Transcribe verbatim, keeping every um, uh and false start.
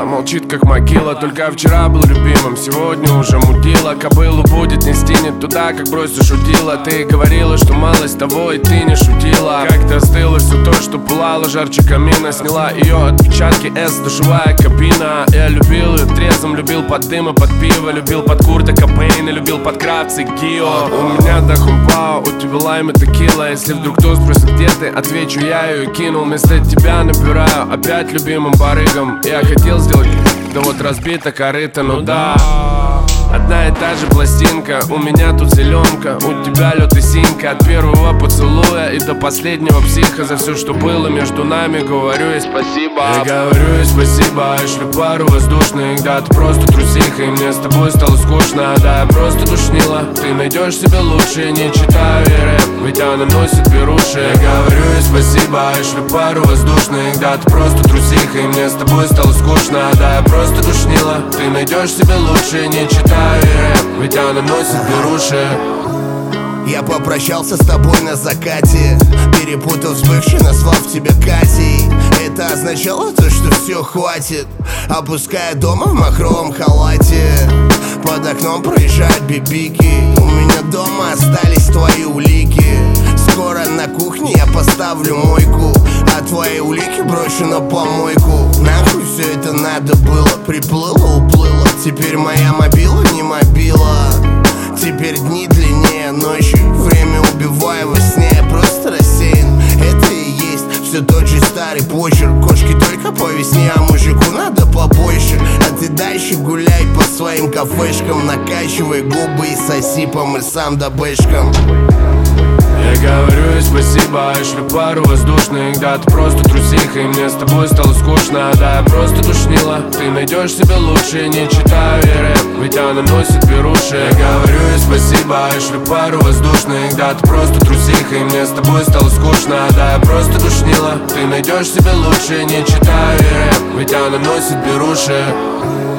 молчит как могила. Только вчера был любимым, сегодня уже мудила. Кобылу будет нести не туда, как бросишь удила. Ты говорила, что малость того, и ты не шутила. Как-то остыло все то, что пылало жарче камина. Сняла ее отпечатки эс, душевая кабина. Я любил ее трезвым, любил под дым и под пиво. Любил под Курта Кобейна, любил под Кравца и Гио. У меня Дахумпао, у тебя лайм и текила. Если вдруг кто спросит, где ты, отвечу, я ее кинул. Вместо тебя набираю опять любимым барыгам. Я хотел сделать, да вот разбита корыта, ну да. Одна и та же пластинка, у меня тут зеленка, у тебя лед и синька. От первого поцелуя и до последнего психа. За все, что было между нами, говорю ей спасибо. Я говорю ей спасибо, я шлю пару воздушных. Да, ты просто трусиха, и мне с тобой стало скучно. Да, я просто душнила, ты найдешь себе лучше. Не читаю ей рэп, ведь она носит беруши. Я говорю ей спасибо, я шлю пару воздушных. Да, ты просто трусиха, и мне с тобой стало скучно. Да, я просто душнила, ты найдешь себе лучше. Не читаю, ведь она носит беруши. Я попрощался с тобой на закате, перепутав с бывшей, назвав тебя Катей. Это означало то, что все хватит. Опуская дома в махровом халате, под окном проезжают бибики. У меня дома остались твои улики. Скоро на кухне я поставлю мойку, а твои улики брошу на помойку. Нахуй все это надо было, приплыло, уплыло. Теперь моя мобила не мобила. Теперь дни длиннее ночи, время убиваю во сне. Я просто рассеян, это и есть все тот же старый почерк. Кошки только по весне, а мужику надо побольше. А ты дальше гуляй по своим кафешкам, накачивай губы и соси по мырсам да бэшкам. Я говорю ей спасибо, я шлю пару воздушных. Да, ты просто трусиха, и мне с тобой стало скучно. Да, я просто душнила, ты найдешь себе лучше. Не читаю ей рэп, ведь она носит беруши. Я говорю ей спасибо, я шлю пару воздушных. Да, ты просто трусиха, и мне с тобой стало скучно. Да, я просто душнила, ты найдешь себе лучше. Не читаю ей рэп, ведь она носит беруши.